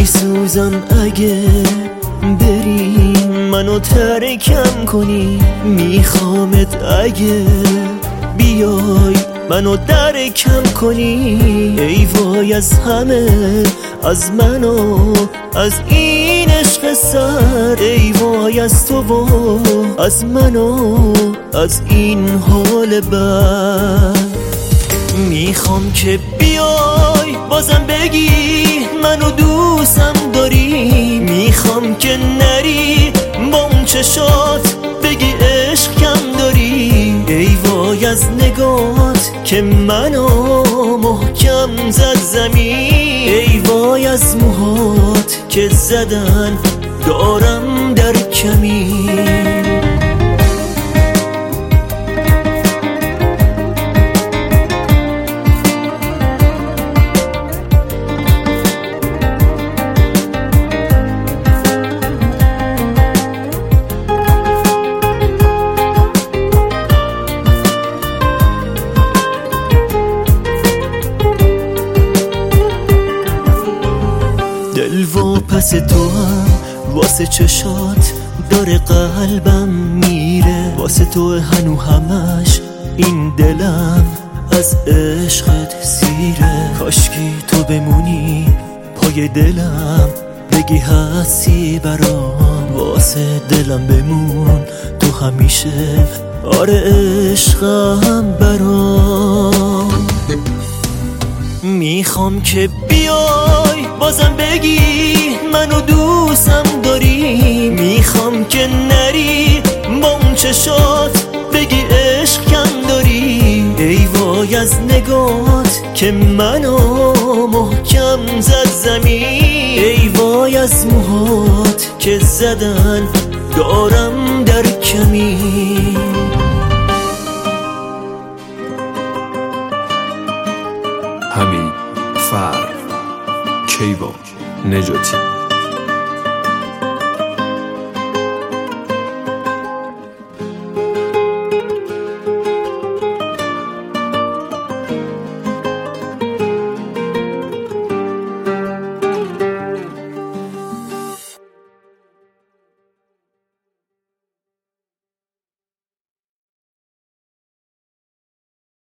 میسوزم اگه بری منو ترکم کنی، میخوامت اگه بیای منو درکم کنی. ای وای از همه، از منو، از این عشق سر. ای وای از تو و از منو، از این حال بد. میخوام که بیای بازم بگی منو دوستم داری، میخوام که نری با اون چشات بگی عشق کم داری. ای وای از نگات که منو محکم زد زمین، ای وای از موهات که زدن دارم در کمین. دل و پس تو هم واسه چشات داره قلبم میره، واسه تو هنو همش این دلم از عشقت سیره. کاشکی تو بمونی پای دلم، بگی هستی برام، واسه دلم بمون تو همیشه، آره عشقم برام. میخوام که بیای بازم بگی منو دوستم داری، میخوام که نری با اون چشات بگی عشق کم داری. ای وای از نگات که منو محکم زد زمین، ای وای از موهات که زدن دارم در کمین. حمید فرد کیوان نجاتی.